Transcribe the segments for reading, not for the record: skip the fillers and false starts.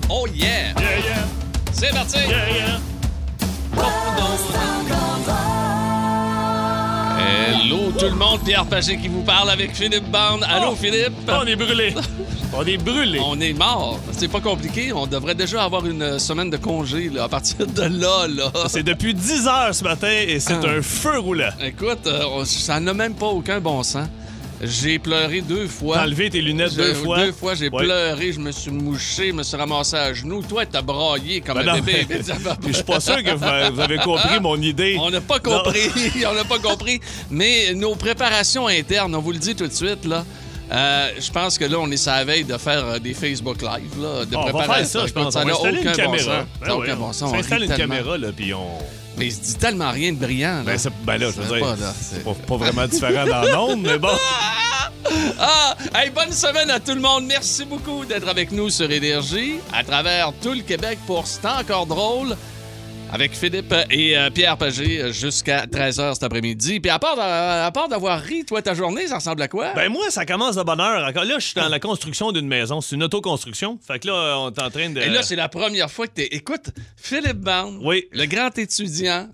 Oh yeah! Yeah, yeah. C'est parti! Yeah, yeah. Hello tout le monde, Pierre Pagé qui vous parle avec Philippe Bande. Allô Philippe? On est brûlé. On est brûlé. On est mort. C'est pas compliqué. On devrait déjà avoir une semaine de congé là, à partir de là. C'est depuis 10 heures ce matin et c'est un feu roulant. Écoute, ça n'a même pas aucun bon sens. J'ai pleuré 2 fois. T'as enlevé tes lunettes 2 fois. 2 fois, j'ai pleuré, je me suis mouché, je me suis ramassé à genoux. Toi, t'as braillé comme un bébé. Je suis pas sûr que vous avez compris mon idée. On n'a pas compris. On n'a pas compris. Mais nos préparations internes, on vous le dit tout de suite, là. Je pense que là, on est sur la veille de faire des Facebook Live. Là, de on va faire ça, je pense. Ça on va n'a installer aucun une caméra. Bon sens. Aucun bon sens. On installe une caméra, là, puis on... Mais il se dit tellement rien de brillant. Là, là je veux dire, pas, là, c'est pas vraiment différent dans l'onde, mais bon. Hey, bonne semaine à tout le monde. Merci beaucoup d'être avec nous sur Énergie, à travers tout le Québec pour C'est encore drôle. Avec Philippe et Pierre Pagé jusqu'à 13h cet après-midi. Puis à part d'avoir ri, toi, ta journée, ça ressemble à quoi? Ben moi, ça commence de bonne heure. Là, je suis dans la construction d'une maison. C'est une autoconstruction. Fait que là, on est en train de... Et là, c'est la première fois que t'es... Écoute, Philippe Bande, oui, le grand étudiant...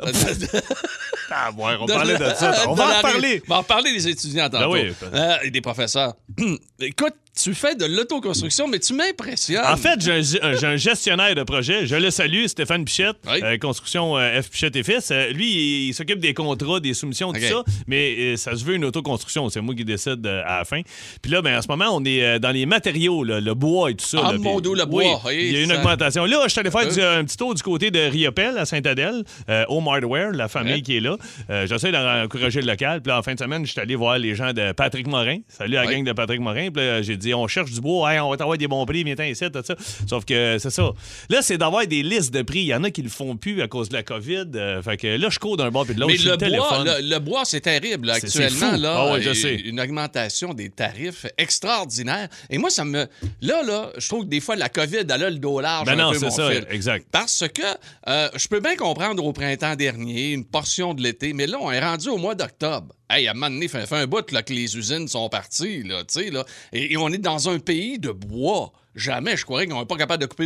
ouais, on parlait de ça. On va en parler. On va en parler des étudiants tantôt. Ben oui. Et des professeurs. Écoute, tu fais de l'autoconstruction, mais tu m'impressionnes. En fait, j'ai un gestionnaire de projet. Je le salue, Stéphane Pichette, oui. Construction F. Pichette et Fils. Lui, il s'occupe des contrats, des soumissions, tout ça, mais ça se veut une autoconstruction. C'est moi qui décide à la fin. Puis là, ben, en ce moment, on est dans les matériaux, là, le bois et tout ça. Ah, là, mon dos, le bois. Oui, il y a une augmentation. Là, je suis allé faire un petit tour du côté de Riopelle, à Saint-Adèle, Home Hardware, la famille qui est là. J'essaie d'encourager le local. Puis là, en fin de semaine, je suis allé voir les gens de Patrick Morin. Salut à la gang de Patrick Morin. Puis là, j'ai dit, on cherche du bois, on va t'avoir des bons prix, viens ici, tout ça. Sauf que c'est ça. Là, c'est d'avoir des listes de prix. Il y en a qui le font plus à cause de la COVID. Fait que là, je cours d'un bord puis de l'autre. Mais le bois, c'est terrible. Là, actuellement, là, je sais. Une augmentation des tarifs extraordinaire. Et moi, ça me... Là, je trouve que des fois, la COVID, elle a le dos large un peu, mon fil. Exact. Parce que je peux bien comprendre au printemps dernier, une portion de l'été, mais là, on est rendu au mois d'octobre. Hey, à un moment donné, fait un bout là, que les usines sont parties, là, tu sais, là. Et on est dans un pays de bois. Jamais, je croirais qu'on n'est pas capable de couper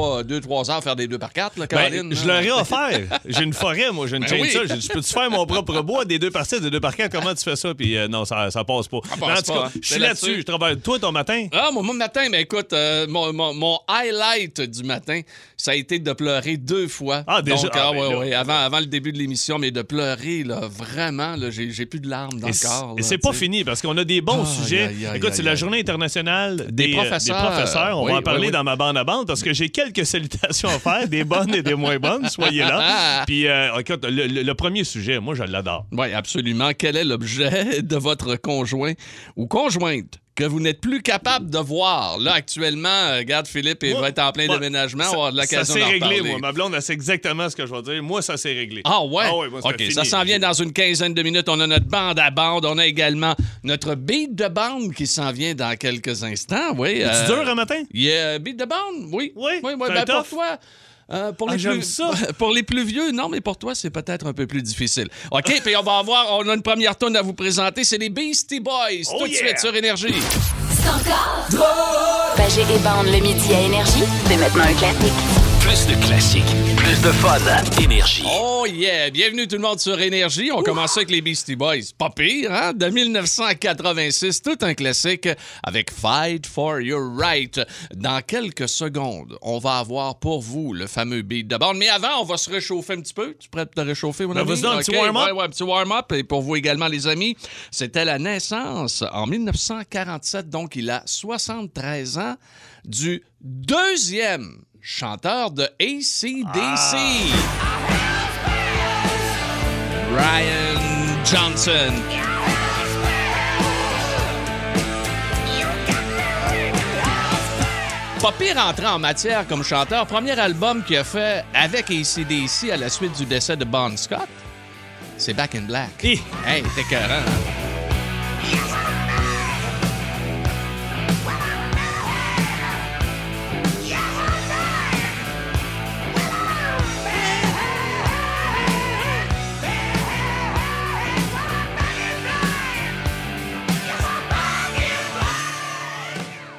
2-3 heures, faire des 2x4, là, Caroline. Ben, je leur ai offert. J'ai une forêt, moi, j'ai une chainsaw. J'ai dit, peux-tu faire mon propre bois, des 2x6, des 2x4, comment tu fais ça? Puis non, ça passe pas. Ça passe pas. Je suis là-dessus, je travaille. Toi, ton matin? Ah, mon matin, mais écoute, mon highlight du matin, ça a été de pleurer 2 fois. Ah, déjà? Donc, avant le début de l'émission, mais de pleurer, là, vraiment, là, j'ai plus de larmes dans le corps. Et c'est pas fini, parce qu'on a des bons sujets. Écoute, c'est la journée internationale des professeurs. On va en parler dans ma bande à bande parce que j'ai quelques salutations à faire, des bonnes et des moins bonnes. Soyez là. Puis, écoute, le premier sujet, moi, je l'adore. Oui, absolument. Quel est l'objet de votre conjoint ou conjointe que vous n'êtes plus capable de voir? Là, actuellement, regarde, Philippe, il va être en plein déménagement. On va avoir de l'occasion d'en Ça s'est réglé, parler. moi. Ma blonde, elle sait exactement ce que je vais dire. Moi, ça s'est réglé. Ah ouais? Moi, OK, fini. ça s'en vient dans une quinzaine de minutes. On a notre bande à bande. On a également notre beat de bande qui s'en vient dans quelques instants. Oui. C'est dur un matin? Beat de bande? Oui. Oui. Ben, pour toi... Pour les plus vieux, non, mais pour toi, c'est peut-être un peu plus difficile. OK, puis on a une première tourne à vous présenter. C'est les Beastie Boys, tout de suite sur Énergie. C'est encore drôle! Pagé et Bande le midi à Énergie, c'est maintenant un classique. Plus de classiques, plus de fun. Énergie. Oh yeah! Bienvenue tout le monde sur Énergie. On commence avec les Beastie Boys. Pas pire, hein? De 1986, tout un classique avec Fight for Your Right. Dans quelques secondes, on va avoir pour vous le fameux beat de bande. Mais avant, on va se réchauffer un petit peu. Tu es prêt pour te réchauffer, mon ami? Vas-y, un petit warm-up. Ouais, un petit warm-up. Et pour vous également, les amis, c'était la naissance en 1947. Donc, il a 73 ans du deuxième chanteur de AC/DC. Brian Johnson. Pas pire entré en matière comme chanteur. Premier album qu'il a fait avec AC/DC à la suite du décès de Bon Scott, c'est Back in Black. Hey, t'es écœurant, hein?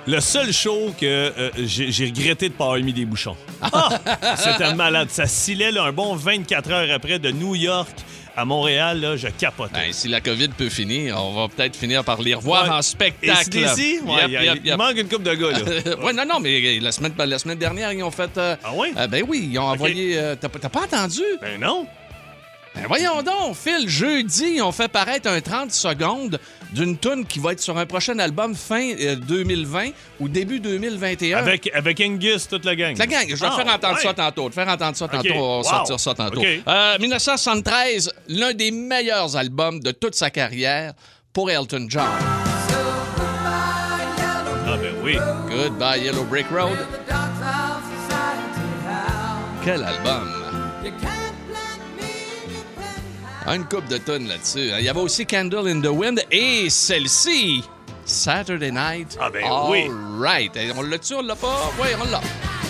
Le seul show que j'ai regretté de ne pas avoir mis des bouchons. C'était malade. Ça scillait là, un bon 24 heures après de New York à Montréal. Là, je capotais. Ben, si la COVID peut finir, on va peut-être finir par les revoir en Et spectacle. ici, il manque une coupe de gars. Là. Ouais, non, mais la semaine dernière, ils ont fait... Ah oui? Ben oui, ils ont envoyé... T'as pas entendu? Ben non. Ben voyons donc, Phil, jeudi, ils ont fait paraître un 30 secondes d'une toune qui va être sur un prochain album fin 2020 ou début 2021. Avec Angus, toute la gang. La gang, je vais te faire entendre ça tantôt. On va sortir ça tantôt. Okay. 1973, l'un des meilleurs albums de toute sa carrière pour Elton John. Ah ben oui. Goodbye Yellow Brick Road. Quel album! Une coupe de tonnes là-dessus. Il y avait aussi Candle in the Wind et celle-ci, Saturday Night. Ah ben All oui. Right. On l'a-tu, on l'a pas? Oui, on l'a.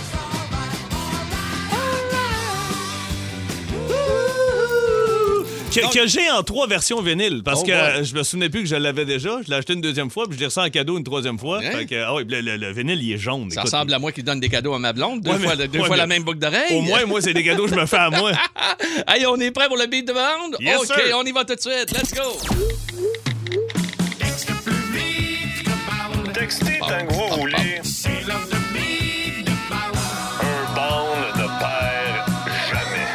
Que j'ai en 3 versions vinyles, parce que je me souvenais plus que je l'avais déjà. Je l'ai acheté une deuxième fois, puis je l'ai reçu en cadeau une troisième fois. Hein? Fait que, le vinyle, il est jaune. Ça ressemble à moi qui donne des cadeaux à ma blonde. Deux fois la même boucle d'oreille. Au moins, moi, c'est des cadeaux que je me fais à moi. Hey, on est prêt pour le beat de bande? Yes, OK, sir. on y va tout de suite. Let's go! Texter un gros roulé. Un bond ne perd jamais.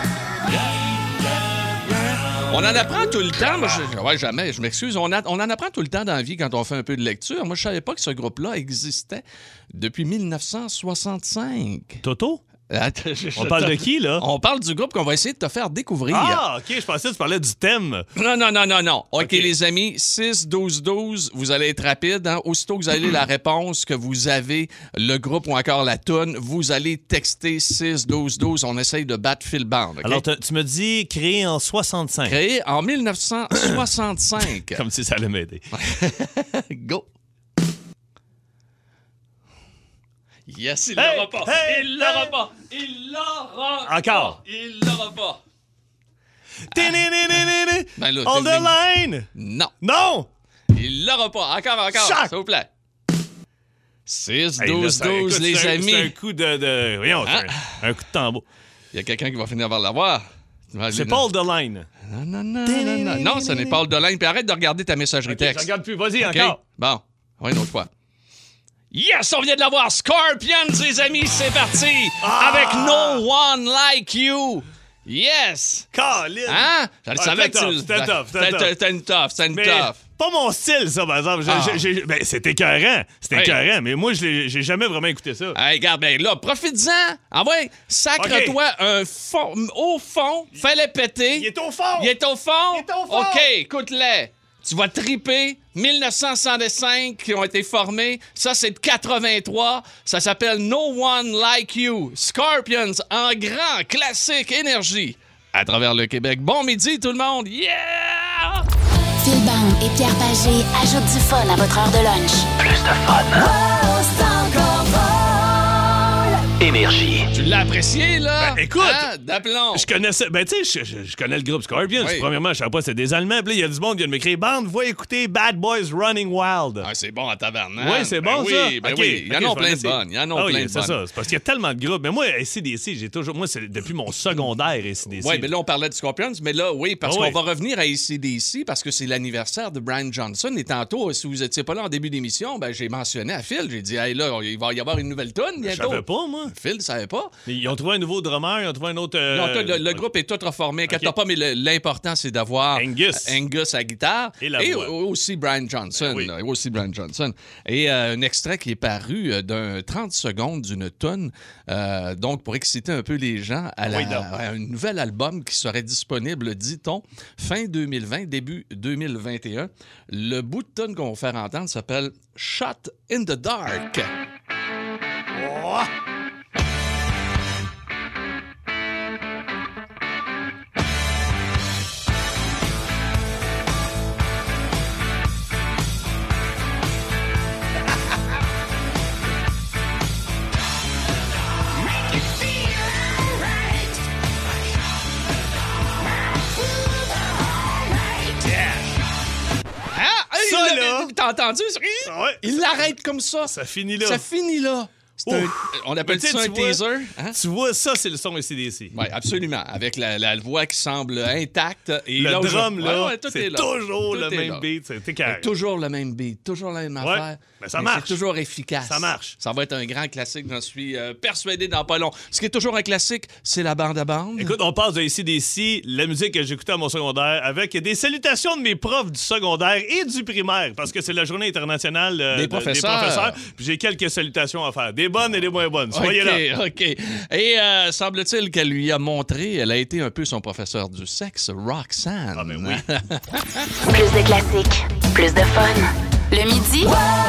On en apprend tout le temps. Moi, jamais, je m'excuse. On en apprend tout le temps dans la vie quand on fait un peu de lecture. Moi, je savais pas que ce groupe-là existait depuis 1965. Toto? On parle de qui, là? On parle du groupe qu'on va essayer de te faire découvrir. Ah, OK, je pensais que tu parlais du thème. Non. OK, OK. les amis, 6-12-12, vous allez être rapide. Hein? Aussitôt que vous avez la réponse, que vous avez le groupe ou encore la toune, vous allez texter 6-12-12. On essaye de battre Phil Bond. OK? Alors, tu me dis créé en 65. Créé en 1965. Comme si ça allait m'aider. Go! Yes, il Hey, l'aura pas. hey, Il l'aura hey. pas. Il l'aura Encore. pas. Il l'aura pas. Ben là, On the ding, ding. line! Non. Non! Il l'aura pas. Encore, Chac. s'il vous plaît. 6, Hey, là, 12, ça- 12, écoute, les c'est amis. C'est un coup de voyons, Hein? c'est un coup de tambour. Il y a quelqu'un qui va finir par l'avoir. C'est Paul the line. Non. Non, ce n'est pas Paul Delaine. Puis arrête de regarder ta messagerie OK, je texte. regarde plus. Vas-y, OK? encore. Bon. Oui, une autre fois. Yes, on vient de l'avoir. Scorpions, les amis, c'est parti. Avec No One Like You. Yes. Colin. Hein? Je le savais que tu... C'était tough. C'était une Mais tough. pas mon style, ça, par exemple. Ben, c'était écœurant. C'était Oui. écœurant, mais moi, j'ai jamais vraiment écouté ça. Hey, regarde, ben là, profites-en. Ah ouais, sacre-toi un fond, au fond, fais-le péter. Il est au fond. Il est au fond? Il est au fond. OK, écoute-le. Tu vas triper. 1965 qui ont été formés. Ça, c'est de 83. Ça s'appelle No One Like You. Scorpions en grand classique énergie. À travers le Québec. Bon midi, tout le monde. Yeah! Phil Bond et Pierre Pagé ajoutent du fun à votre heure de lunch. Plus de fun. Énergie. Tu l'as apprécié, là? Ben, écoute, Hein? D'aplomb. Je connaissais. Ben, tu sais, je connais le groupe Scorpions. Oui. Premièrement, je savais pas c'était des Allemands. Puis là, il y a du monde qui vient de m'écrire Bande, va écouter Bad Boys Running Wild. Ah, c'est bon à tabarnak. Oui, c'est bon, Ben ça. Oui, ben OK, oui. Il y en OK, a je vais plein de laisser. bonnes. Il y en a Ah oui, plein de c'est bonnes. ça. C'est parce qu'il y a tellement de groupes. Mais moi, AC/DC, j'ai toujours. Moi, c'est depuis mon secondaire, AC/DC. Oui, mais là, on parlait de Scorpions, mais là, oui, parce Ah qu'on oui. va revenir à AC/DC parce que c'est l'anniversaire de Brian Johnson. Et tantôt, si vous n'étiez pas là en début d'émission, ben, j'ai mentionné à Phil, j'ai dit, hey, là, il va y avoir une nouvelle tonne Je bientôt. savais pas, moi. Phil ne savait pas. Mais ils ont trouvé un nouveau drummer, ils ont trouvé un autre. Non, le groupe est tout reformé. Inquiète-toi OK. pas, mais l'important, c'est d'avoir Angus. à guitare Et la voix. aussi Brian Johnson. Ben oui. Aussi Brian Johnson. Et un extrait qui est paru d'un 30 secondes d'une tonne, donc pour exciter un peu les gens à Oui, donc. un nouvel album qui serait disponible, dit-on, fin 2020, début 2021. Le bout de tonne qu'on va faire entendre s'appelle Shot in the Dark. Oh! Ah! Hey, Ça, il là! entendu? Ouais. Il l'arrête comme ça. Ça finit là. Ça finit là. On appelle ça un teaser. Hein? Tu vois, ça, c'est le son AC/DC. Oui, absolument. Avec la voix qui semble intacte. Et le drum, là, tout c'est est là. toujours Tout le est même là. beat. C'est carré. Toujours le même beat, toujours la même affaire. Mais ça marche. C'est toujours efficace. Ça marche. Ça va être un grand classique, j'en suis persuadé dans pas long. Ce qui est toujours un classique, c'est la bande à bande. Écoute, on passe de AC/DC, la musique que j'écoutais à mon secondaire, avec des salutations de mes profs du secondaire et du primaire, parce que c'est la journée internationale Des professeurs. Puis j'ai quelques salutations à faire. Des bonnes et des moins bonnes. Soyez là. OK. Et semble-t-il qu'elle lui a montré, elle a été un peu son professeur du sexe, Roxanne. Ah, ben oui. Plus de classiques, plus de fun. Le midi,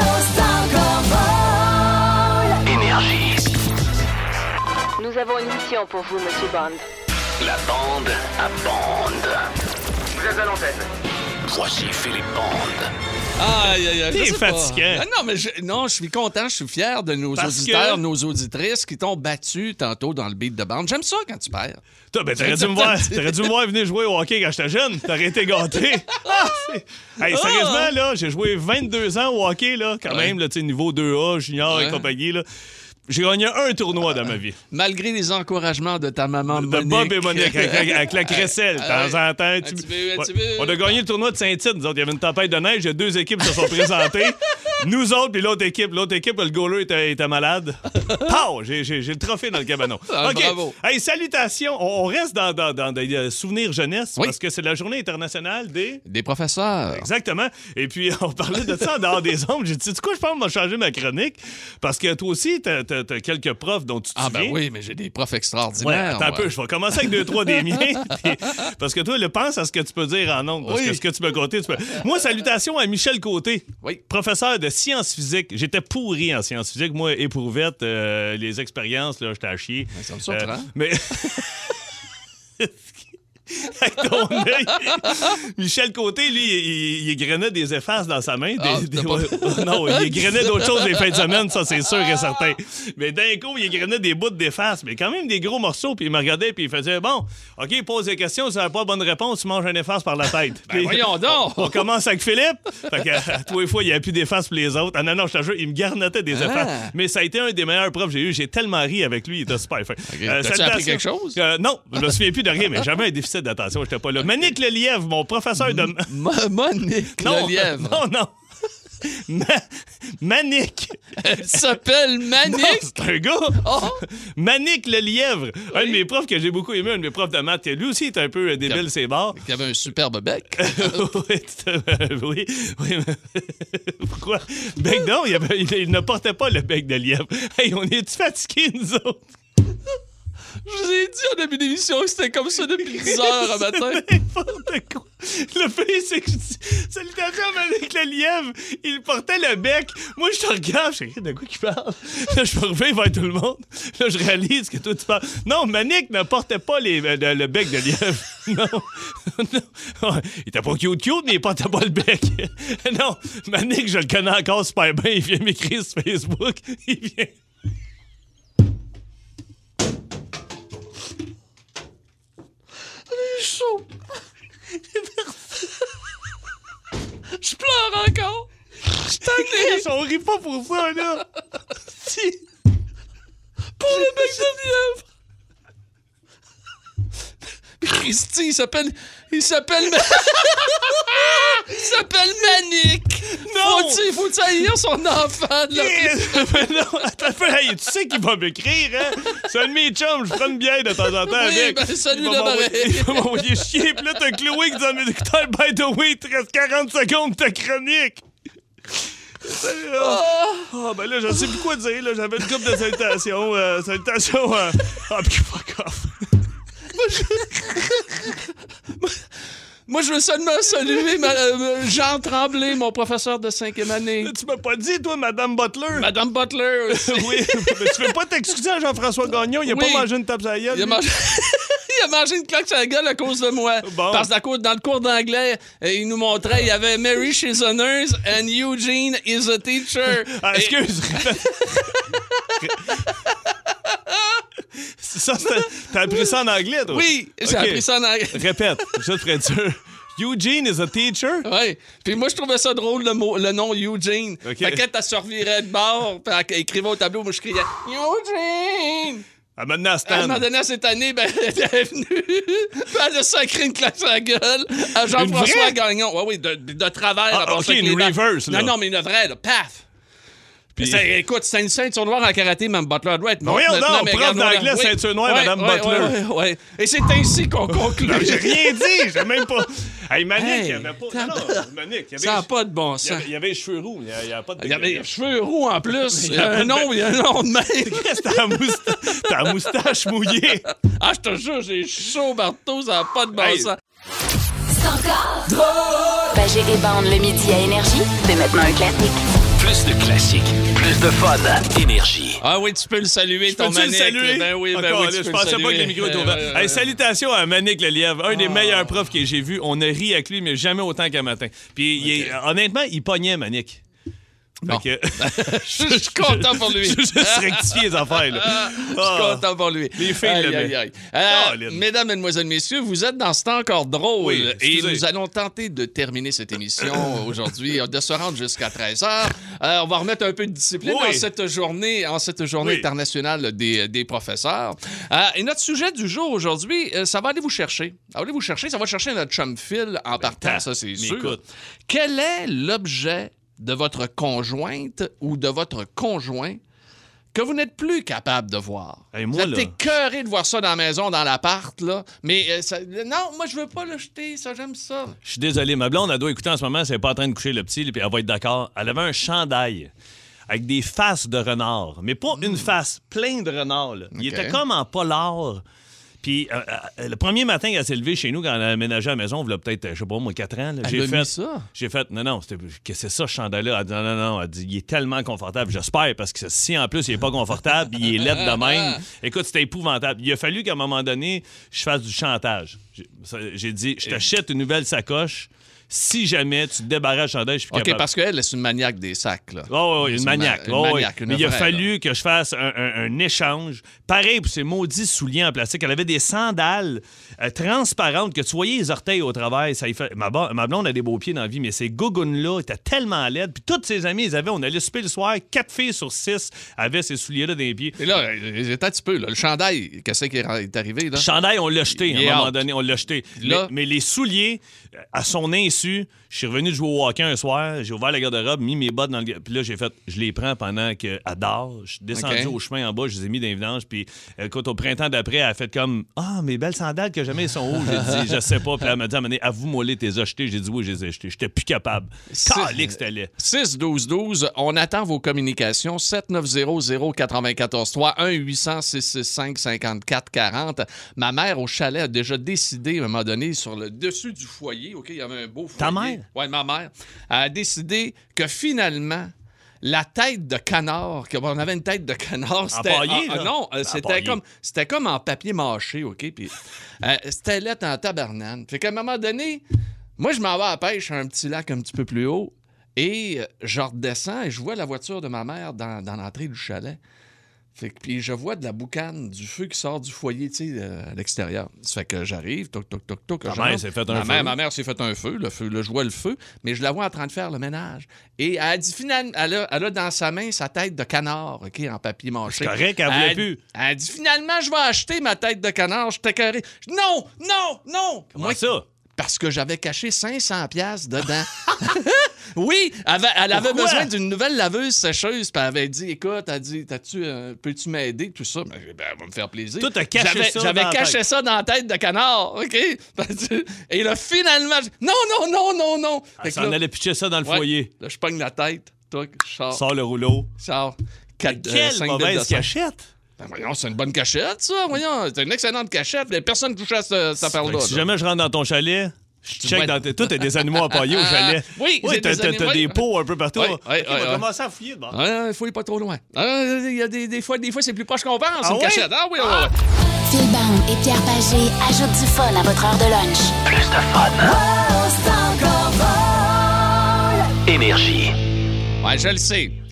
Énergie. nous avons une mission pour vous, Monsieur Bond. La bande à bande. Vous êtes à l'antenne. Voici Philippe Bond. Aïe, aïe, aïe. T'es je sais pas. fatiguant. Ah, non, mais je suis content, je suis fier de nos Parce auditeurs, que- nos auditrices qui t'ont battu tantôt dans le beat de bande. J'aime ça quand tu perds. Toi, ben, t'aurais dû me voir venir jouer au hockey quand j'étais jeune. T'aurais été gâté. Hey, sérieusement, là, j'ai joué 22 ans au hockey, là, quand même, là, tu sais, niveau 2A, junior et compagnie, là. J'ai gagné un tournoi dans ma vie. Malgré les encouragements de ta maman De Monique. Bob et Monique, avec la crécelle, de temps en temps. Un petit peu. On a gagné le tournoi de Saint-Tite. Nous autres, il y avait une tempête de neige, il y a 2 équipes qui se sont présentées. Nous autres, puis l'autre équipe, le goaler était malade. Pow! J'ai le trophée dans le cabanon. Ah, OK. bravo. Hey, salutations. On reste dans des souvenirs jeunesse, Oui. parce que c'est la journée internationale des... Des professeurs. Exactement. Et puis, on parlait de ça en dehors des ondes. J'ai dit, tu sais quoi, je pense que je vais changer ma chronique, parce que toi aussi, t'as quelques profs dont tu te Ah, souviens. ben oui, mais j'ai des profs Ouais, extraordinaires. attends un peu, je vais commencer avec 2-3 des miens. puis- parce que toi, pense à ce que tu peux dire en ondes. Parce Oui. que ce que tu peux compter, tu peux. Moi, salutations à Michel Côté, Oui. professeur de sciences physiques. J'étais pourri en sciences physiques. Moi, éprouvette, les expériences, là, j'étais à chier. Ça me surprend. Mais. Avec ton œil. Michel Côté, lui, il égrenait des effaces dans sa main. Ah, t'as pas- Non, il égrenait d'autres choses les fins de semaine, ça, c'est sûr et certain. Mais d'un coup, il égrenait des bouts d'effaces, mais quand même des gros morceaux. Puis il me regardait, puis il faisait bon, OK, il pose des questions, si tu n'as pas bonne réponse, tu manges un efface par la tête. Puis, voyons donc! On commence avec Philippe. Fait que, à tous les fois, il n'y a plus d'effaces pour les autres. Ah non, je te jure, il me garnotait des effaces. Mais ça a été un des meilleurs profs que j'ai eu. J'ai tellement ri avec lui, il était super fin. T'as-tu Salutations. appris quelque chose? Non, je me souviens plus de rien, mais j'avais un déficit d'attention, j'étais pas là. Manique Lelièvre, mon professeur de... Monique Lelièvre. Non. Manique. Elle s'appelle Manique. Non, c'est un gars. Oh. Manique Lelièvre. Un de mes profs que j'ai beaucoup aimé, un de mes profs de maths, lui aussi est un peu débile, c'est barres. Qui avait un superbe bec. oui. Pourquoi? Bec, non, il ne portait pas le bec de lièvre. Hey, on est-tu fatigués, nous autres? Je vous ai dit en début d'émission que c'était comme ça depuis 10 heures un matin. N'importe quoi. Le pire, c'est que je dis salutations à Manique le lièvre. Il portait le bec. Moi, je te regarde. Je dis, de quoi qu'il parle? Là, je me reviens vers tout le monde. Là, je réalise que toi, tu parles. Non, Manique ne portait pas le bec de lièvre. Non. Il était pas cute, mais il portait pas le bec. Non, Manique, je le connais encore super bien. Il vient m'écrire sur Facebook. Il vient. Chaud. Je pleure encore. Je tanné. On rit pas pour ça, là. Si. Pour le bec de lièvre. Christy, il s'appelle Manique. Non. Faut-il haïr son enfant, là? Non, attends un peu. Hey, tu sais qu'il va m'écrire, hein? C'est un de mes chums, je prends une bière de temps en temps Oui, avec. ben, salut, Il va le m'envoyer- pareil. Il va m'envoyer chier. Puis là, t'as Chloé qui dit à mes écouteurs, by the way, il te reste 40 secondes de ta chronique. Ben là, je sais plus quoi dire. Là. J'avais une couple de salutations. Salutations à... puis fuck off. Moi, je veux seulement saluer Jean Tremblay, mon professeur de 5e année. Tu m'as pas dit, toi, Madame Butler? Madame Butler aussi. Oui, mais tu veux pas t'excuser à Jean-François Gagnon? Il a Oui. pas mangé une tape à la gueule, Il a lui? mangé... Il a mangé une claque sur la gueule à cause de moi. Bon. Parce que dans le cours d'anglais, il nous montrait, il y avait Mary, she's a nurse, and Eugene is a teacher. Ah, excuse, répète. Ça, t'as appris ça en anglais, toi? Oui, j'ai Ok. appris ça en anglais. Répète, juste pour être sûr. Eugene is a teacher? Oui. Puis moi, je trouvais ça drôle, le nom Eugene. OK. Fait qu'elle se revirait de bord, puis elle écrivait au tableau, moi, je criais « Eugene! » Ah, maintenant, à À un stand. moment donné, cette année, ben, elle est venue, puis elle a sacré une claque sur la gueule à Jean-François vraie? Gagnon. Oui, de travers. Ah, à part OK, ça, avec une les dents. reverse, là. Non, mais une vraie, là, paf! Puis- Écoute, c'est une ceinture noire en karaté, Mme Butler doit être morte. Voyons maintenant, donc, mais prof regarde, d'anglais, oui. ceinture noire, Mme Butler. Oui. Et c'est ainsi qu'on conclut. Non, j'ai rien dit, j'ai même pas. Hey, Manick, Hey, il y avait pas. Non, Manick, il y avait. Ça n'a pas de bon sens. Il y avait les cheveux roux, il y avait pas de. Il y avait les cheveux roux en plus. Il y a un nom de même. T'as la moustache mouillée. Ah, je te jure, j'ai chaud partout, ça n'a pas de bon Hey. sens. Pagé et Bande le midi à Énergie, c'est maintenant un classique. Plus de classiques, plus de fun. Énergie. Ah oui, tu peux le saluer, ton Peux-tu le Manick. saluer? Ben oui, Encore, tu là, peux je le pensais saluer. pas que le micro était ouvert. Hey, salutations à Manick Lelièvre, un des meilleurs profs que j'ai vu. On a ri avec lui, mais jamais autant qu'un matin. Puis honnêtement, il pognait Manick. Bon. Fait que- Je suis content pour lui. Je veux juste rectifier les affaires. Là. Je suis content pour lui. Les filles Aïe, l'aimaient. aïe, aïe. Colin. Mesdames, mesdemoiselles, messieurs, vous êtes dans ce temps encore drôle. Oui, et excusez. nous allons tenter de terminer cette émission aujourd'hui, de se rendre jusqu'à 13h. On va remettre un peu de discipline Oui. en cette journée Oui. internationale des professeurs. Et notre sujet du jour aujourd'hui, ça va aller vous chercher. Ça va aller vous chercher. Ça va chercher notre chum Phil en partant, ça c'est mais sûr. écoute. Quel est l'objet de votre conjointe ou de votre conjoint que vous n'êtes plus capable de voir? Hey, moi, vous êtes là- écœuré de voir ça dans la maison, dans l'appart, là. Mais non, moi, je veux pas le jeter, ça, j'aime ça. Je suis désolé, ma blonde, elle doit écouter en ce moment, elle n'est pas en train de coucher le petit, puis elle va être d'accord. Elle avait un chandail avec des faces de renard, mais pas une face, plein de renards. Là. Il OK. était comme en polar. Puis le premier matin qu'elle s'est levée chez nous, quand elle a aménagé à la maison, il y a peut-être, je sais pas moi, 4 ans, là, Elle a mis ça? J'ai fait, non, qu'est-ce que c'est ça, ce chandail-là? Elle dit, non, elle dit, il est tellement confortable. J'espère, parce que si en plus il est pas confortable, puis il est laid de même, écoute, c'était épouvantable. Il a fallu qu'à un moment donné, je fasse du chantage. J'ai dit, je t'achète une nouvelle sacoche. Si jamais tu te débarrasses du chandail, je suis plus OK, capable. parce qu'elle, c'est une maniaque des sacs, là. Oh, oui, C'est une maniaque. une Oh, oui. maniaque, une Mais il a vraie, fallu que je fasse un échange. Pareil pour ces maudits souliers en plastique. Elle avait des sandales transparentes que tu voyais les orteils au travail. Ça y fait... ma blonde a des beaux pieds dans la vie, mais ces gougounes-là étaient tellement laides. Puis toutes ses amies, on allait souper le soir, 4 filles sur 6 avaient ces souliers-là dans les pieds. Et là, un petit peu, là. Le chandail, qu'est-ce qui est arrivé, là? Le chandail, on l'a jeté. Il est À un moment out. donné, on l'a jeté. Là- Mais les souliers, à son insu, je suis revenu de jouer au hockey un soir, j'ai ouvert la garde-robe, mis mes bottes dans le... Puis là, j'ai fait, je les prends pendant qu'elle dort. Je suis descendu OK. au chemin en bas, je les ai mis dans les vidanges. Puis écoute, au printemps d'après, elle a fait comme, mes belles sandales que jamais elles sont où? J'ai dit, je sais pas. Puis elle m'a dit, avoue-moi, les t'es achetées. J'ai dit, oui, je les ai achetées. J'étais plus capable. Calique, c'était laid. 6-12-12, on attend vos communications. 790-094-3, 1-800-665-5440. Ma mère au chalet a déjà décidé, à un moment donné, sur le dessus du foyer, OK, il y avait un beau foyer. Ta mère? Oui, ma mère a décidé que finalement, la tête de canard, on avait une tête de canard, c'était... Empaillée, là? non, Empaillée. c'était comme en papier mâché, OK? Puis c'était lettre en tabarnane. Fait qu'à un moment donné, moi, je m'en vais à la pêche à un petit lac un petit peu plus haut et je redescends et je vois la voiture de ma mère dans l'entrée du chalet. Fait que, puis je vois de la boucane, du feu qui sort du foyer, tu sais, à l'extérieur. Ça fait que j'arrive, toc. Ta mère s'est fait un feu. Ma mère s'est fait un feu, je vois le feu, mais je la vois en train de faire le ménage. Et elle dit, finalement, elle a dans sa main sa tête de canard, OK, en papier mâché. C'est correct, elle voulait plus. Elle dit, finalement, je vais acheter ma tête de canard, je t'ai carré. Non! Comment ça? Parce que j'avais caché 500 piastres dedans. Oui, elle avait Pourquoi? besoin d'une nouvelle laveuse sécheuse, puis elle avait dit, écoute, elle dit, peux-tu m'aider, tout ça? Ben, elle va me faire plaisir. Toi, t'as caché ça J'avais dans la caché tête. ça dans la tête de canard, OK? Et là, finalement, non! Elle s'en allait pitcher ça dans le foyer. Là, je pogne la tête, toi, je sors. Sors le rouleau. Quelle mauvaise cachette! Ben voyons, c'est une bonne cachette, ça, voyons. C'est une excellente cachette. Personne ne touche à cette affaire-là. Si là. jamais je rentre dans ton chalet, je check vas dans être- Toi, t'as des animaux empaillés au chalet. Oui, j'ai t'as des animaux. des pots un peu partout. Oui, OK, oui, on va oui. commencer à fouiller. Bon. Il faut aller pas trop loin. Il y a des fois, c'est plus proche qu'on pense, Ah une ouais? cachette. Ah oui. Phil Bond et Pierre Pagé ajoutent du fun à votre heure de lunch. Plus de fun. Énergie. Ouais, je le sais.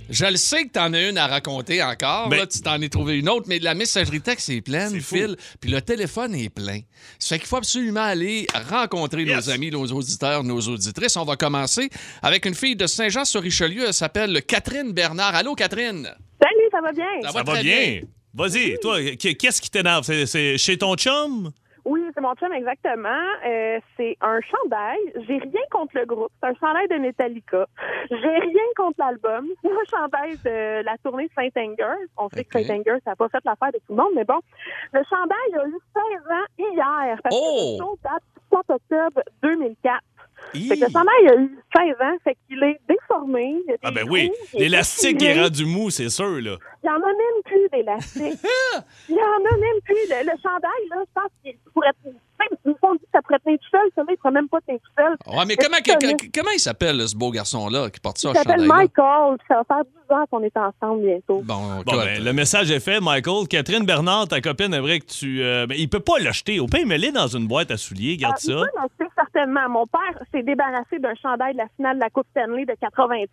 Je le sais que t'en as une à raconter encore. Ben- Là, tu t'en es trouvé une autre, mais la messagerie texte est pleine, C'est fou. Phil, puis le téléphone est plein. Ça fait qu'il faut absolument aller rencontrer Yes. nos amis, nos auditeurs, nos auditrices. On va commencer avec une fille de Saint-Jean-sur-Richelieu. Elle s'appelle Catherine Bernard. Allô, Catherine? Salut, ça va bien? Ça va très bien. Vas-y, toi, qu'est-ce qui t'énerve? C'est chez ton chum? Oui, c'est mon chum, exactement. C'est un chandail. J'ai rien contre le groupe. C'est un chandail de Metallica. J'ai rien contre l'album. C'est un chandail de la tournée Saint-Anger. On sait que OK. Saint-Anger, ça n'a pas fait l'affaire de tout le monde, mais bon. Le chandail a eu 16 ans hier. Parce Oh! que le show date du 4 octobre 2004. Hi. Fait que le chandail a eu 16 ans. Fait qu'il est déformé. Il y a Ah des ben oui, trous, il est l'élastique déchiré. est rendu mou, c'est sûr, là. Il n'y en a même plus d'élastique. Il n'y en a même plus. Le chandail, là, je pense qu'il pourrait... Ils me font dire que ça pourrait tenir tout seul. Celui-là, il ne pourrait même pas tenir tout seul. Ouais, mais comment il s'appelle, ce beau garçon-là qui porte ça, Il ce s'appelle chandail-là? Michael. Ça va faire 10 ans qu'on est ensemble bientôt. Bon, Bon, ben, le message est fait, Michael. Catherine Bernard, ta copine aimerait que tu... ben, il peut pas l'acheter. Au pire, mets-le dans une boîte à souliers, garde Il ça. peut l'acheter certainement. Mon père s'est débarrassé d'un chandail de la finale de la Coupe Stanley de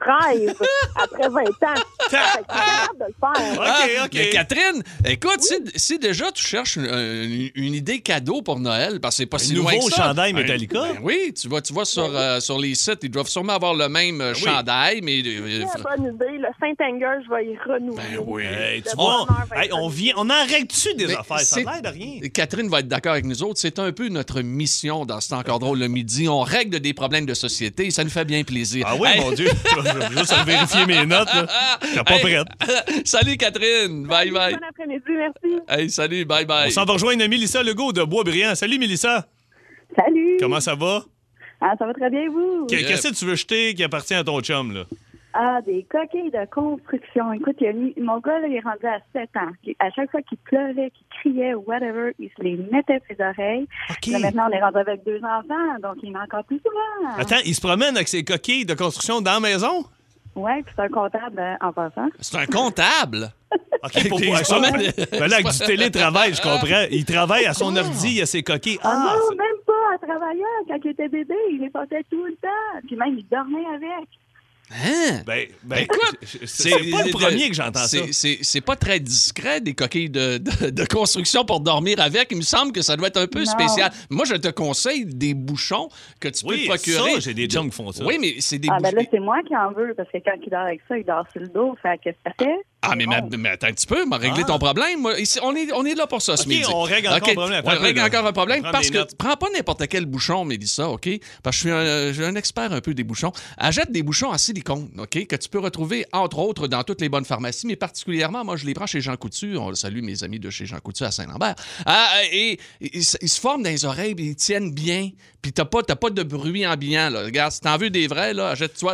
93 après 20 ans. Fait qu'il est capable de le faire. OK. Mais Catherine, écoute, si déjà tu cherches une idée cadeau pour Noël, parce que c'est pas si loin que Nouveau ça. chandail Metallica? Ben oui, tu vas sur les sites, ils doivent sûrement avoir le même chandail, mais... Très bonne idée. Le Saint-Anger, je vais y renouveler. Ben oui. Hey, tu Le vois, bonheur va hey, être on en règle-tu des Mais affaires? Ça c'est- a l'air de rien. Catherine va être d'accord avec nous autres. C'est un peu notre mission dans C'est encore drôle le midi. On règle des problèmes de société et ça nous fait bien plaisir. Ah oui, Hey, mon Dieu. Je vais juste vérifier mes notes, là. T'es pas hey, prête. Salut Catherine. Bye bye. Bon après-midi, merci. Hey, salut, bye bye. On s'en va rejoindre Mélissa Legault de Boisbriand. Salut, Mélissa. Salut! Comment ça va? Ah, ça va très bien, vous? Qu'est-ce que tu veux jeter qui appartient à ton chum, là? Ah, des coquilles de construction. Écoute, mon gars, là, il est rendu à 7 ans. À chaque fois qu'il pleurait, qu'il criait ou whatever, il se les mettait à ses oreilles. OK. Là, maintenant, on est rendu avec 2 enfants, donc il en a encore plus souvent. Attends, il se promène avec ses coquilles de construction dans la maison? Ouais, puis c'est un comptable en passant. C'est un comptable. OK, pour Il se promène- Ben là, avec du télétravail, je comprends. Il travaille à son ordi, il a ses coquilles. Ah, Ah, non, même pas à travailler. Quand il était bébé, il les passait tout le temps. Puis même, il dormait avec. Hein? ben Écoute, c'est pas le premier que j'entends ça. C'est pas très discret, des coquilles de construction pour dormir avec. Il me semble que ça doit être un peu Non. spécial. Moi, je te conseille des bouchons que tu peux Oui, te procurer. ça, j'ai des chums qui font ça. Oui, mais c'est des Ah, ben là, bouchons. c'est moi qui en veux, parce que quand il dort avec ça, il dort sur le dos. Fait que ça fait. Ah, mais attends un petit peu, m'a réglé ton problème. Moi, ici, on est là pour ça ce OK, midi. on règle encore OK, un problème. on règle encore un problème Prends parce des que notes. prends pas n'importe quel bouchon, Mélissa, OK? Parce que je suis un expert un peu des bouchons. Achète des bouchons en silicone, OK? Que tu peux retrouver, entre autres, dans toutes les bonnes pharmacies, mais particulièrement, moi, je les prends chez Jean Coutu. On salue mes amis de chez Jean Coutu à Saint-Lambert. Et ils se forment dans les oreilles, puis ils tiennent bien. Puis t'as pas de bruit ambiant, là. Regarde, si t'en veux des vrais, là, achète-toi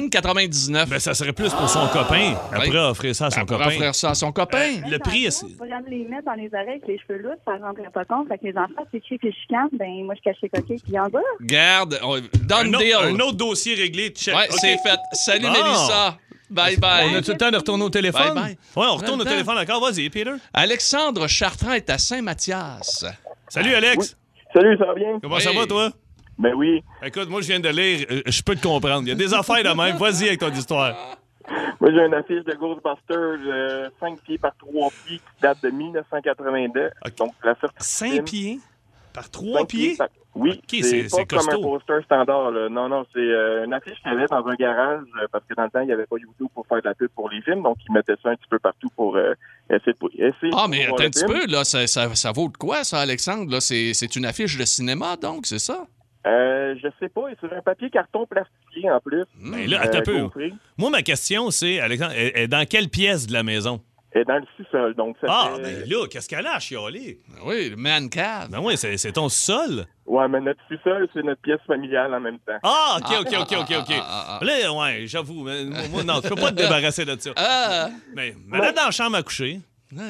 5,99. Ben, ça serait plus pour son copain. Après, offrir ça à son Pour copain. offrir ça à son copain. Le prix, c'est... Pour les mettre dans les oreilles avec les cheveux lourds, ça ne rendrait pas compte. Fait que les enfants, c'est chier et chicanes, ben moi, je cache les coquilles puis il en va. Garde, done deal. Un autre dossier réglé. Check. Ouais, OK. c'est fait. Salut, Bon. Mélissa. Bye bye. On a tout le temps de retourner au téléphone? Bye, bye. Ouais, on retourne On a au le temps. téléphone encore. Vas-y, Peter. Alexandre Chartrand est à Saint-Mathias. Salut, Alex. Salut, ça va bien? Comment Oui. ça va, toi? Ben oui. Écoute, moi, je viens de lire. Je peux te comprendre. Il y a des affaires de même. Vas-y avec ton histoire. Moi, j'ai une affiche de Ghostbusters 5 pieds par 3 pieds qui date de 1982. OK. Donc, la sortie 5 pieds par 3 5 pieds? Oui, OK, c'est c'est pas comme un costaud. poster standard. Là. Non, c'est une affiche qu'il y avait dans un garage parce que dans le temps, il n'y avait pas YouTube pour faire de la pub pour les films. Donc, ils mettaient ça un petit peu partout pour essayer de Ah, mais voir attends un le petit film. peu, là, ça vaut de quoi, ça, Alexandre? Là, c'est une affiche de cinéma, donc, c'est ça? Je sais pas. C'est sur un papier carton plastifié en plus. Ben là, attends un peu. gaufré. Moi, ma question, c'est, Alexandre, elle est dans quelle pièce de la maison? Et dans le sous-sol. Donc, ça Ah, fait... ben là, qu'est-ce qu'elle a à chialer? Oui, le man cave. Ben oui, c'est ton sol. Ouais, mais notre sous-sol, c'est notre pièce familiale en même temps. Ah, OK. ah. Là, ouais, j'avoue. Mais moi, non, tu peux pas te débarrasser de ça. Ah! Mais mets-la dans la chambre à coucher.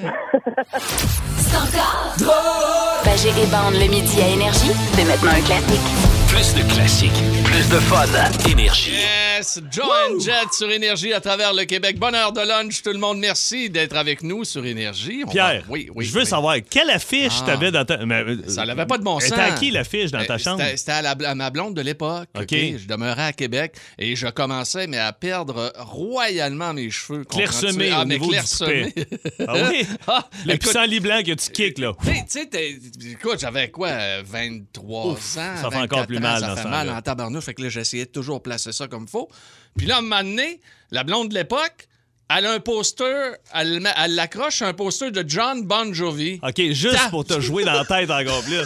Pagé et Bande le midi à Énergie, c'est maintenant un classique. Plus de classiques, plus de fun. Énergie. Yes, Joan Jett sur Énergie à travers le Québec. Bonne heure de lunch, tout le monde. Merci d'être avec nous sur Énergie. Pierre, je veux savoir, quelle affiche t'avais dans ta... Ça n'avait pas de bon sens. C'était à qui l'affiche dans ta chambre? C'était à ma blonde de l'époque. OK. Je demeurais à Québec et je commençais à perdre royalement mes cheveux. Clairsemés au niveau du toupet. Ah oui? Le pissenlit blanc que tu kicks, là. Tu sais, écoute, j'avais quoi, 23 ans? Ça fait encore plus mal dans ça fait mal en tabarnouche. Fait que là, j'essayais de toujours placer ça comme il faut. Puis là, à un moment donné, la blonde de l'époque, elle a un poster, elle l'accroche un poster de John Bon Jovi. OK, juste pour te jouer dans la tête encore plus.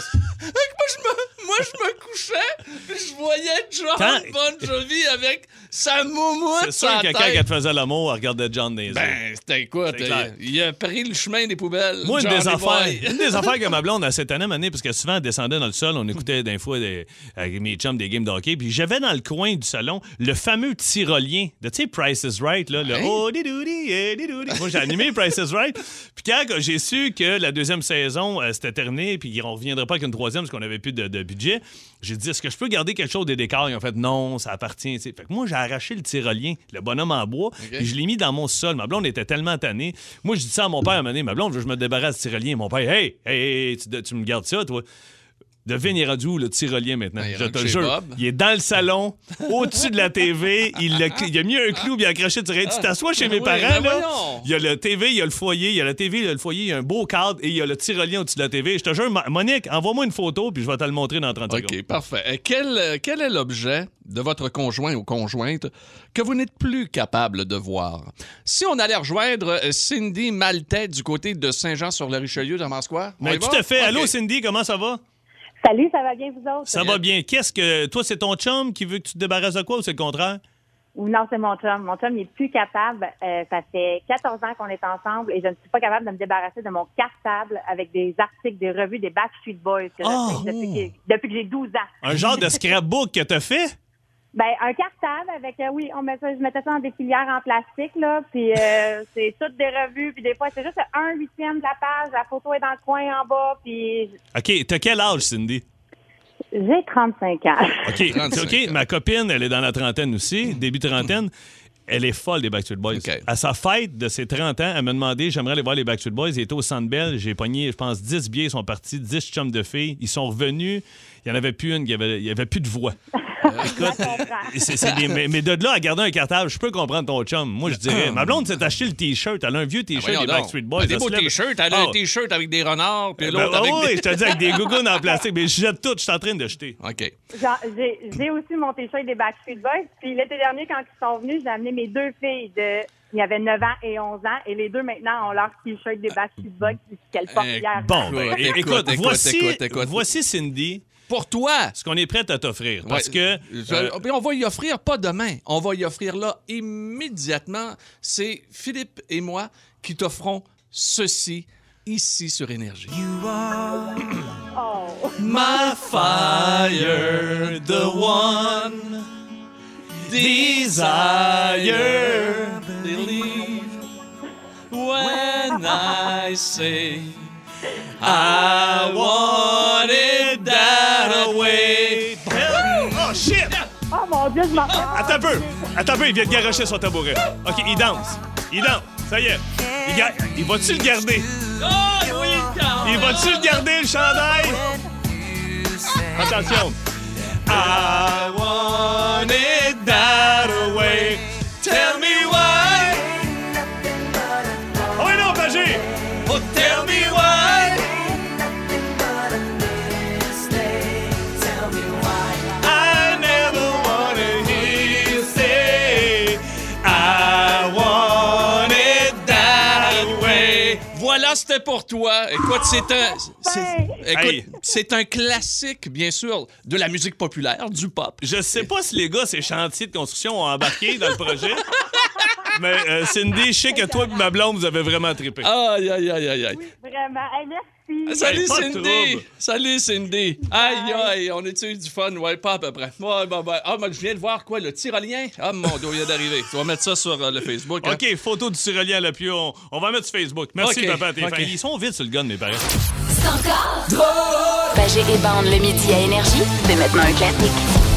Moi, je me couchais, puis je voyais John Bon Jovi avec sa moumoute. C'est sûr que quand elle te faisait l'amour, elle regardait John dans les yeux. Ben, c'était écoute, il a pris le chemin des poubelles. Moi, une des affaires que ma blonde a cette année, parce que souvent, elle descendait dans le sol, on écoutait des fois avec mes chums des games de hockey, puis j'avais dans le coin du salon le fameux tyrolien de, tu sais, Price is Right, là, le oh, di-doudi. Moi, j'ai animé Price is Right. Puis quand j'ai su que la deuxième saison, c'était terminé, puis on reviendrait pas qu'une troisième parce qu'on avait plus de budget, j'ai dit, est-ce que je peux garder quelque chose des décors? Ils ont fait, non, ça appartient. T'sais. Fait que moi, j'ai arraché le tyrolien, le bonhomme en bois, puis je l'ai mis dans mon sol. Ma blonde était tellement tannée. Moi, je dis ça à mon père à un moment donné, ma blonde, je me débarrasse du tyrolien. Mon père, hey, tu me gardes ça, toi? Devine, il est rendu où, le tyrolien, maintenant? Je te jure. Il est dans le salon, au-dessus de la TV. Il a mis un clou, puis il a accroché le tyrolien. Tu t'assois chez mes parents, là. Il y a le TV, il y a le foyer. Il y a la TV, il y a le foyer, il y a un beau cadre, et il y a le tyrolien au-dessus de la TV. Je te jure, Monique, envoie-moi une photo, puis je vais te le montrer dans 30 secondes. OK, parfait. Quel est l'objet de votre conjoint ou conjointe que vous n'êtes plus capable de voir? Si on allait rejoindre Cindy Maltais du côté de Saint-Jean-sur-le-Richelieu, dans Masquois. Mais tout à fait. Okay. Allô, Cindy, comment ça va? Salut, ça va bien, vous autres? Ça va bien. Qu'est-ce que... Toi, c'est ton chum qui veut que tu te débarrasses de quoi ou c'est le contraire? Non, c'est mon chum. Mon chum n'est plus capable. Ça fait 14 ans qu'on est ensemble et je ne suis pas capable de me débarrasser de mon cartable avec des articles, des revues des Backstreet Boys que depuis que j'ai 12 ans. Un genre de scrapbook que t'as fait? Ben, un cartable avec, je mettais ça dans des filières en plastique, là, puis c'est toutes des revues, puis des fois, c'est juste 1/8 de la page, la photo est dans le coin en bas, puis... OK, t'as quel âge, Cindy? J'ai 35 ans. OK, 35 OK, ma copine, elle est dans la trentaine aussi, début trentaine. Elle est folle des Backstreet Boys. Okay. À sa fête de ses 30 ans, elle m'a demandé, j'aimerais aller voir les Backstreet Boys. Ils étaient au Centre Bell. J'ai pogné, je pense, 10 billets. Ils sont partis, 10 chums de filles. Ils sont revenus. Il n'y en avait plus une. Il n'y avait plus de voix. Écoute, mais de là à garder un cartable, je peux comprendre ton chum. Moi, je dirais, ma blonde s'est acheté le T-shirt. Elle a un vieux T-shirt des Backstreet Boys. Des beaux T-shirts. Elle a un T-shirt avec des renards. Puis l'autre avec oui, je te dis avec des gougounes en plastique. Mais je jette tout. Je suis en train de jeter. OK. J'ai aussi mon T-shirt des Backstreet Boys. Puis l'été dernier, quand ils sont venus, j'ai amené mes deux filles il y avait 9 ans et 11 ans. Et les deux, maintenant, ont leur T-shirt des Backstreet Boys qu'elles portent hier. Bon, écoute, voici Cindy. Pour toi. Ce qu'on est prêt à t'offrir. Parce que... on va y offrir pas demain. On va y offrir là immédiatement. C'est Philippe et moi qui t'offrons ceci ici sur Énergie. You are my fire, the one desire. Believe when I say I want it that way. Oh, shit! Oh, mon Dieu, je m'en... Attends un peu, il vient de garocher son tabouret. OK, il danse. Ça y est. Il va-tu le garder? Oh, oui, il va-tu le garder, le chandail? Attention. I want it that way. Tell me why. Oh, non, Pagé! Oh, tell me why. I never wanna hear you say I want it that way. Voilà, c'était pour toi. Écoute, c'est un classique, bien sûr, de la musique populaire, du pop. Je sais pas si les gars, ces chantiers de construction ont embarqué dans le projet. Mais Cindy, je sais que toi et ma blonde, vous avez vraiment trippé. Aïe. Oui, vraiment. Hey, merci. Salut, Cindy. Salut, Cindy. Aïe, on a-tu eu du fun? Ouais, pas à peu près. Ouais, Ah, mais je viens de voir quoi, le tyrolien? Ah, mon Dieu, il vient d'arriver. Tu vas mettre ça sur le Facebook. Hein? OK, photo du tyrolien à l'appui. On va mettre sur Facebook. Merci, papa. Ils sont vite sur le gun, mes parents. Pagé et Bande le midi à Énergie, c'est maintenant un classique.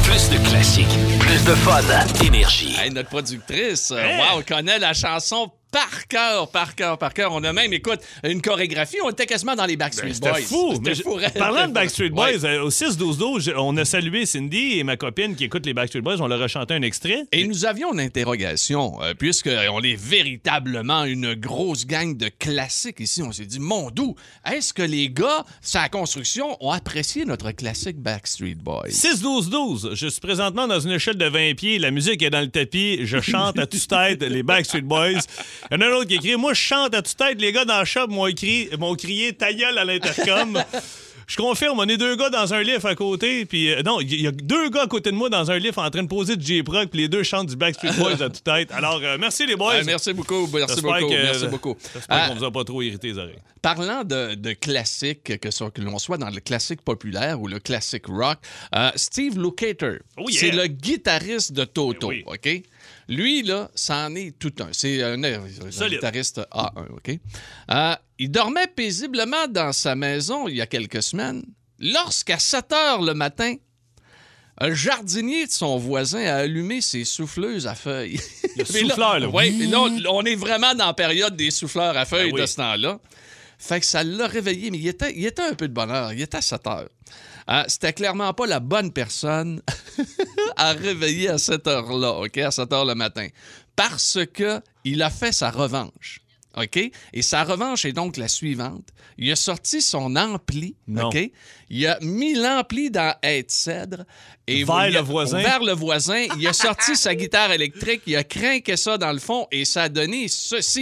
Plus de classiques, plus de fun. Énergie. Hey, notre productrice, wow, connaît la chanson par cœur. On a même, écoute, une chorégraphie. On était quasiment dans les Backstreet Boys. C'était fou. Parlant de Backstreet Boys, ouais. au 6-12-12, on a salué Cindy et ma copine qui écoute les Backstreet Boys. On leur a chanté un extrait. Et nous avions une interrogation, puisqu'on est véritablement une grosse gang de classiques ici. On s'est dit, mon doux, est-ce que les gars, sa construction, ont apprécié notre classique Backstreet Boys? 6-12-12, je suis présentement dans une échelle de 20 pieds. La musique est dans le tapis. Je chante à toute-tête les Backstreet Boys. Il y en a un autre qui écrit « Moi, je chante à toute-tête. Les gars dans le shop m'ont crié « Ta gueule » à l'intercom. Je confirme, on est deux gars dans un lift à côté. Puis non, il y a deux gars à côté de moi dans un lift en train de poser du J-Proc. Puis les deux chantent du Backstreet Boys à toute-tête. Alors, merci les boys. Merci beaucoup. Merci beaucoup. J'espère qu'on vous a pas trop irrité les oreilles. Parlant de classiques, que l'on soit dans le classique populaire ou le classique rock, Steve Lukather, c'est le guitariste de Toto, OK? Lui, là, c'en est tout un. C'est un guitariste A1, OK? Il dormait paisiblement dans sa maison il y a quelques semaines lorsqu'à 7 heures le matin, un jardinier de son voisin a allumé ses souffleuses à feuilles. Le souffleur, là. Oui, on est vraiment dans la période des souffleurs à feuilles de ce temps-là. Fait que ça l'a réveillé, mais il était un peu de bonne heure. Il était à 7 heures. C'était clairement pas la bonne personne à réveiller à cette heure-là, OK? À 7 heures le matin. Parce que il a fait sa revanche. OK? Et sa revanche est donc la suivante. Il a sorti son ampli, OK? Il a mis l'ampli dans Aide Cèdre. Et vers le voisin. Il a sorti sa guitare électrique. Il a crinqué ça dans le fond et ça a donné ceci.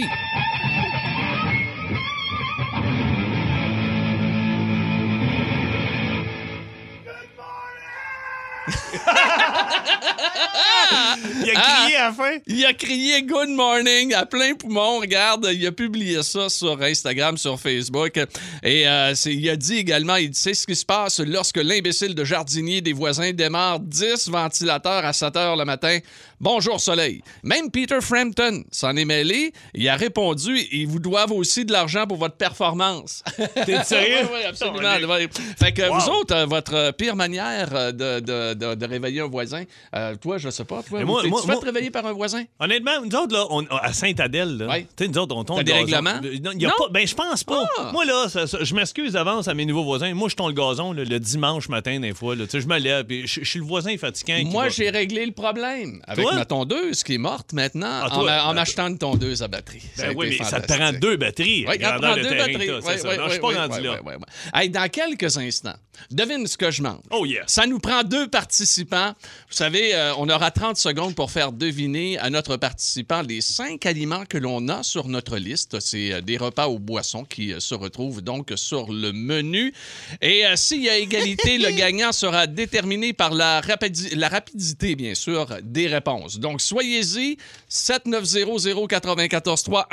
Il a crié à la fin? Il a crié « Good morning » à plein poumon. Regarde, il a publié ça sur Instagram, sur Facebook. Et il a dit également, il sait ce qui se passe lorsque l'imbécile de jardinier des voisins démarre 10 ventilateurs à 7 heures le matin. Bonjour soleil. Même Peter Frampton s'en est mêlé. Il a répondu « Ils vous doivent aussi de l'argent pour votre performance. » T'es sérieux? Oui, absolument. Fait que vous autres, votre pire manière de réveiller un voisin, toi, je sais pas, toi, tu vas te réveiller par un voisin? Honnêtement, nous autres, là, à Sainte-Adèle, là, nous autres, on tombe. T'as des règlements? Non? Je pense pas. Moi, là, je m'excuse d'avance à mes nouveaux voisins. Moi, je tombe le gazon là, le dimanche matin, des fois. Je me lève, puis je suis le voisin fatigant. Moi, j'ai réglé le problème avec ma tondeuse qui est morte maintenant en achetant une tondeuse à batterie. Oui, mais ça te prend 2 batteries. Oui, ça prend 2 batteries. Non, je suis pas rendu là. Hey, dans quelques instants, devine ce que je mange. Oh yeah. Ça nous prend 2 participants. Vous savez, on aura 30 secondes pour faire deviner à notre participant les 5 aliments que l'on a sur notre liste. C'est des repas aux boissons qui se retrouvent donc sur le menu. Et s'il y a égalité, le gagnant sera déterminé par la rapidité, bien sûr, des réponses. Donc, soyez-y. 790-094-3,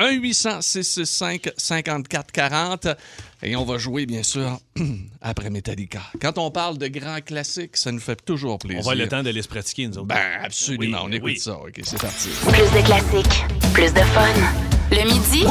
1-800-665-5440. Et on va jouer, bien sûr, après Metallica. Quand on parle de grands classiques, ça nous fait toujours plaisir. On va le temps d'aller se pratiquer, nous autres. Ben, absolument. On écoute ça. OK, c'est parti. Plus de classiques, plus de fun. Le midi.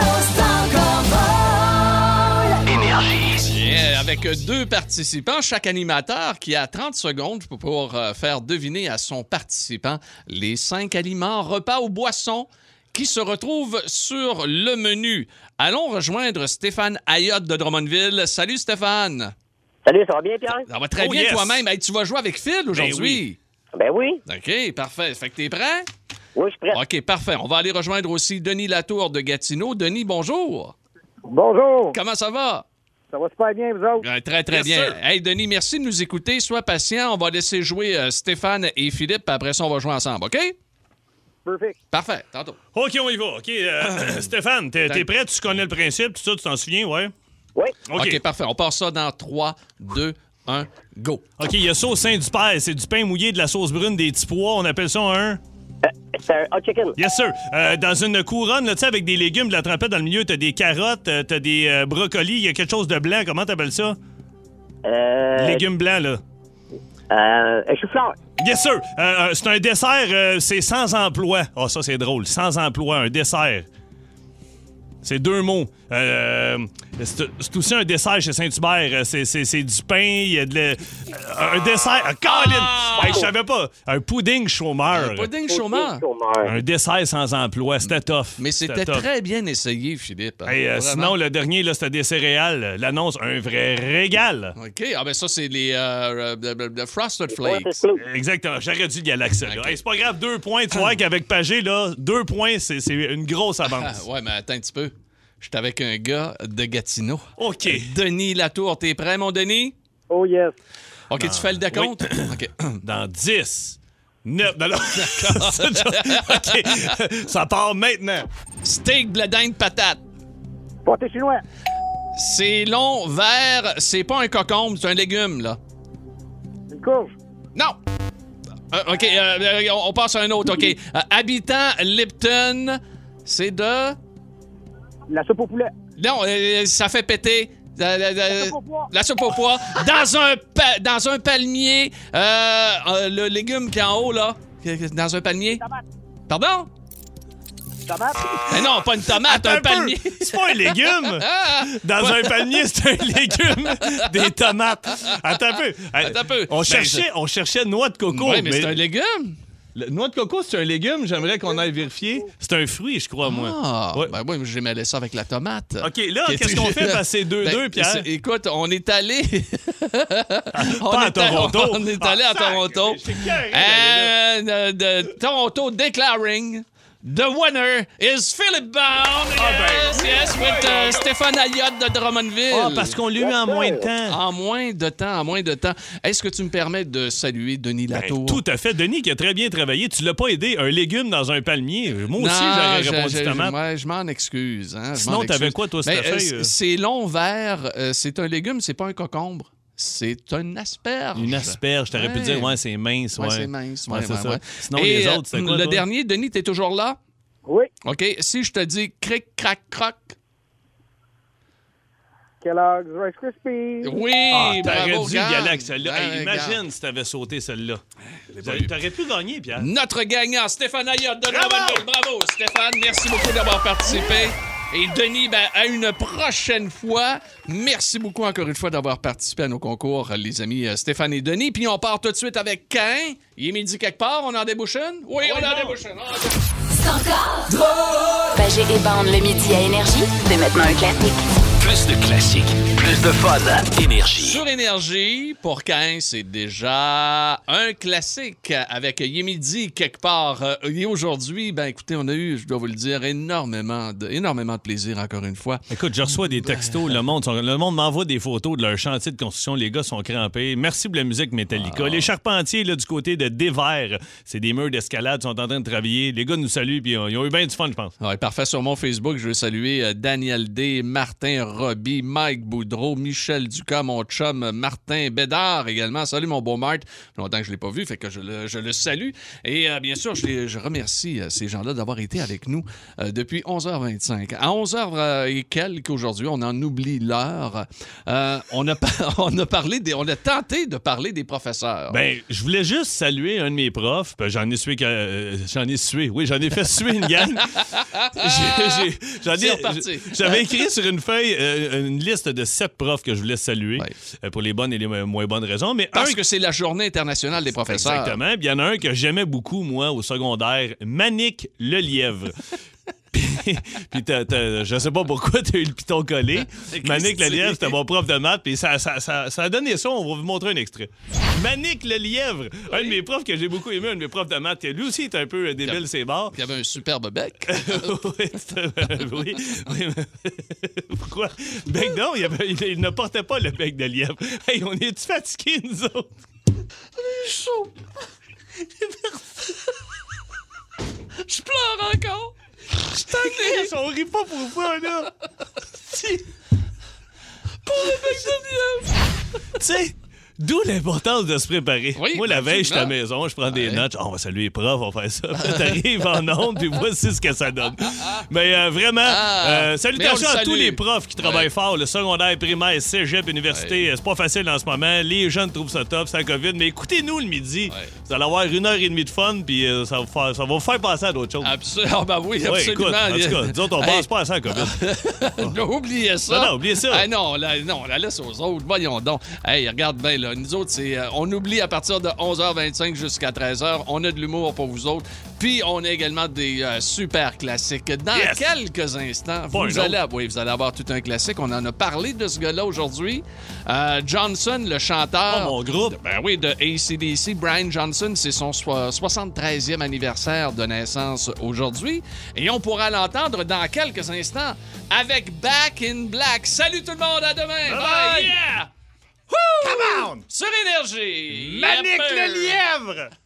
Énergie. Yeah, avec 2 participants, chaque animateur qui a 30 secondes pour faire deviner à son participant les 5 aliments, repas ou boissons qui se retrouvent sur le menu. Allons rejoindre Stéphane Ayotte de Drummondville. Salut Stéphane. Salut, ça va bien, Pierre? Ça va très bien toi-même. Hey, tu vas jouer avec Phil aujourd'hui? Ben oui. OK, parfait. Fait que t'es prêt? Oui, je suis prêt. OK, parfait. On va aller rejoindre aussi Denis Latour de Gatineau. Denis, bonjour. Bonjour. Comment ça va? Ça va super bien, vous autres? Très, très bien. Hey, Denis, merci de nous écouter. Sois patient. On va laisser jouer Stéphane et Philippe. Après ça, on va jouer ensemble, OK? Perfect. Parfait. Tantôt. OK, on y va. OK, Stéphane, t'es prêt? Tu connais le principe, tout ça, tu t'en souviens, ouais? Oui. OK, parfait. On part ça dans 3, 2, 1, go. OK, il y a ça au sein du père. C'est du pain mouillé, de la sauce brune, des petits pois. On appelle ça un... C'est un hot chicken. Yes, sir. Dans une couronne, tu sais, avec des légumes, de la trempette dans le milieu, t'as des carottes, t'as des brocolis, il y a quelque chose de blanc. Comment t'appelles ça? Légumes blancs, là. Un chou-fleur. Yes, sir. C'est un dessert, c'est sans emploi. Ah, ça, c'est drôle. Sans emploi, un dessert. C'est 2 mots. C'est aussi un dessert chez Saint-Hubert. C'est du pain, il y a un dessert. Colin! Hey, je savais pas. Un pudding chômeur. Un pudding chômeur. Un dessert sans emploi. C'était tough. Mais c'était très bien essayé, Philippe. Hey, sinon, le dernier, là, c'était des céréales. L'annonce, un vrai régal. OK. Ah, ben ça, c'est les Frosted Flakes. Exactement. J'aurais dû y aller avec ça. Okay. Hey, c'est pas grave, 2 points. Tu vois qu'avec Pagé, là, 2 points, c'est une grosse avance. Ouais, mais attends un petit peu. Je suis avec un gars de Gatineau. OK. Denis Latour, t'es prêt, mon Denis? Oh yes. OK, tu fais le décompte? Oui. OK. Dans 10, 9... Non, OK. Ça part maintenant. Steak, blé d'Inde, patate. Pâté chinois. C'est long, vert, c'est pas un cocombe, c'est un légume, là. Une courge. Non! OK, on passe à un autre, OK. Habitant Lipton, c'est de... La soupe au poulet. Non, ça fait péter. La soupe au pois. La soupe au pois. Dans un palmier, le légume qui est en haut, là. Dans un palmier. Tomate. Pardon? Tomate. Mais non, pas une tomate, Attends un palmier. C'est pas un légume. Dans un palmier, c'est un légume. Des tomates. Attends un peu. Attends un peu. On cherchait noix de coco. Oui, mais c'est un légume. Noix de coco, c'est un légume. J'aimerais qu'on aille vérifier. C'est un fruit, je crois, moi. Ah, ouais. Ben oui, j'ai mêlé ça avec la tomate. OK, là, qu'est-ce qu'on fait? C'est 2-2, Pierre. Écoute, on est allé... Pas à Toronto. On est allé à Toronto. De Toronto declaring... The winner is Philip Bound. Yes, with Stéphane Ayotte de Drummondville. Ah, parce qu'on l'a eu en moins de temps. En moins de temps. Est-ce que tu me permets de saluer Denis Latour? Tout à fait. Denis qui a très bien travaillé. Tu l'as pas aidé. Un légume dans un palmier. Moi aussi, j'aurais répondu tomate. Ouais, je m'en excuse. Hein, sinon, t'avais quoi, toi, cette feuille? C'est long vert. C'est un légume, c'est pas un cocombre. C'est une asperge. Une asperge. T'aurais pu dire, c'est mince. Ouais, c'est mince. Ouais, c'est ça. Ouais. Sinon, les autres, c'est quoi, le toi? dernier, Denis, t'es toujours là? Oui. OK. Si je te dis cric, crac, croc. Kellogg's Rice Krispies. Oui, t'aurais bravo, dû y aller avec celle-là. Ouais, imagine si t'avais sauté celle-là. T'aurais pu gagner, Pierre. Notre gagnant, Stéphane Ayotte de Drummondville. Bravo, Stéphane. Merci beaucoup d'avoir participé. Et Denis, à une prochaine fois. Merci beaucoup encore une fois d'avoir participé à nos concours, les amis Stéphane et Denis. Puis on part tout de suite avec Cain. Il est midi quelque part. On en débouche une? Oui, on en débouche une. Pagé et Bande le midi à Énergie, c'est maintenant un classique. Plus de classiques, plus de fun. Énergie. Sur Énergie, pour 15, c'est déjà un classique avec Yemidi quelque part. Et aujourd'hui, écoutez, on a eu, je dois vous le dire, énormément de plaisir encore une fois. Écoute, je reçois des textos. Le monde m'envoie des photos de leur chantier de construction. Les gars sont crampés. Merci pour la musique Metallica. Les charpentiers, là, du côté de Desvers, c'est des murs d'escalade, sont en train de travailler. Les gars nous saluent, puis ils ont eu bien du fun, je pense. Ouais, parfait. Sur mon Facebook, je veux saluer Daniel D, Martin Roby, Mike Boudreau, Michel Ducas, mon chum Martin Bédard également. Salut mon beau Marc. Longtemps que je ne l'ai pas vu, fait que je le salue. Et bien sûr, je remercie ces gens-là d'avoir été avec nous depuis 11h25. À 11h et quelques aujourd'hui, on en oublie l'heure. On a tenté de parler des professeurs. Ben, je voulais juste saluer un de mes profs. J'en ai fait suer une gang. J'avais écrit sur une feuille une liste de 7 profs que je voulais saluer pour les bonnes et les moins bonnes raisons. Mais parce que c'est la Journée internationale des professeurs. Exactement. Il y en a un que j'aimais beaucoup, moi, au secondaire, Manick Lelièvre. Puis je sais pas pourquoi t'as eu le piton collé. Manick Lelièvre, c'était mon prof de maths, puis ça a donné ça. On va vous montrer un extrait. Manick Lelièvre, un de mes profs que j'ai beaucoup aimé, un de mes profs de maths, lui aussi était un peu débile, c'est barres. Il avait un superbe bec. oui. Pourquoi? Bec, non, il ne portait pas le bec de lièvre. Hey, on est-tu fatigués, nous autres? On est chaud. Je pleure encore. On rit pas pour ça, là. Pour le bec de lièvre. Tu sais, D'où l'importance de se préparer. Oui, moi, la veille, je suis à la absolument. maison, je prends des notes. On va saluer les profs, on va faire ça. Puis t'arrives en ondes, puis voici ce que ça donne. Mais vraiment, salutations à tous les profs qui travaillent fort, le secondaire, primaire, cégep, université. C'est pas facile en ce moment. Les jeunes trouvent ça top, c'est la COVID. Mais écoutez-nous le midi. Vous allez avoir 1h30 de fun, puis ça va vous faire passer à d'autres choses. Absolument. Ben oui, Oui, absolument. écoute, en tout cas, nous autres, on passe pas à ça, la COVID. Oubliez ça. Non, oubliez ça. Ah non, la laisse aux autres. Voyons donc. Hey, regarde bien, là. Nous autres, on oublie à partir de 11h25 jusqu'à 13h. On a de l'humour pour vous autres. Puis, on a également des super classiques. Dans quelques instants, vous allez avoir tout un classique. On en a parlé de ce gars-là aujourd'hui. Johnson, le chanteur. Oh, mon groupe. Ben oui, de AC/DC. Brian Johnson, c'est son 73e anniversaire de naissance aujourd'hui. Et on pourra l'entendre dans quelques instants avec Back in Black. Salut tout le monde, à demain! Bye! Yeah! Woo! Come on! Sur Énergie! Manique le lièvre!